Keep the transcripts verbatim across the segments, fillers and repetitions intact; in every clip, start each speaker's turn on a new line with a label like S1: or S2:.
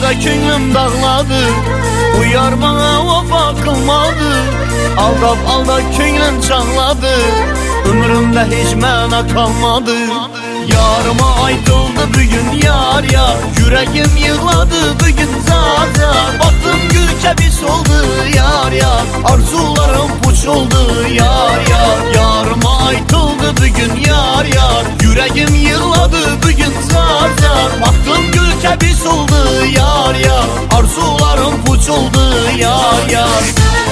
S1: Armanlarda könlüm dağladı, uyar bana vafa kılmadı. Aldap aldap könlüm çağladı, ömrümde hiç mana kalmadı. Yarıma aydıldı bugün yar yar, yüreğim yığladı bugün zar zar. Baktım gül kebis oldu yar yar, arzularım puç oldu yar yar. Yarıma aydıldı bugün yar yar, yüreğim yığladı bugün zar zar. Baktım gül kebis oldu yar yar, arzularım puç oldu yar yar.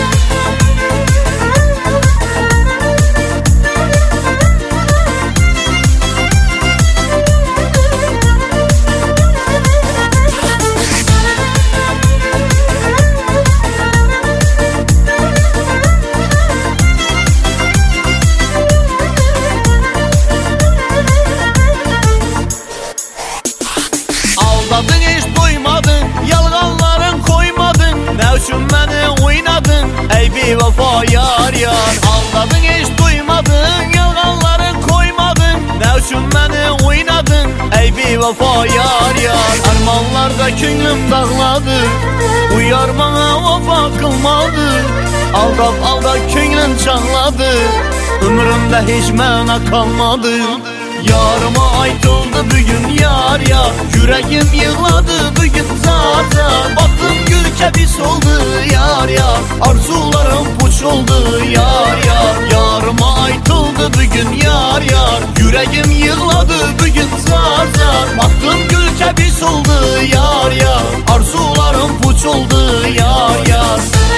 S1: Aldadın hiç duymadın, yalganların koymadın. Ne üçün beni oynadın, ey bir vefa yar yar. Aldadın hiç duymadın, yalganların koymadın. Ne üçün beni oynadın, ey bir vefa yar yar. Armanlarda könlüm dağladı, uyar bana vefa kılmadı. Aldap aldap könlüm çağladı, ömrümde hiç mana kalmadı. Yarıma aydıldı bugün yar yar, yüreğim yığladı bugün zar zar. Baktım gül kebis oldu yar yar, arzularım puç oldu yar yar. Yarıma aydıldı bugün yar yar, yüreğim yığladı bugün zar zar. Baktım gül kebis oldu yar yar, arzularım puç oldu yar yar.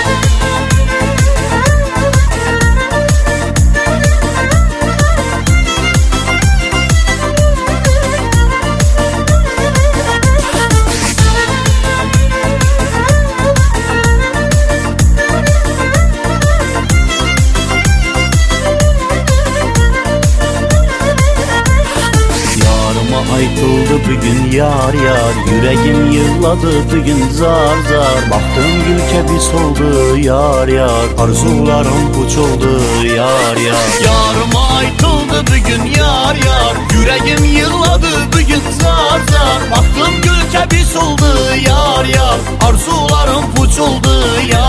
S1: Aydıldı bugün yar yar, yüreğim yığladı bugün zar zar. Baktım gül kebis oldu yar yar, arzularım puç oldu yar yar. Yarıma aydıldı bugün yar yar, yüreğim yığladı bugün zar zar. Baktım gül kebis oldu yar yar, arzularım puç oldu yar.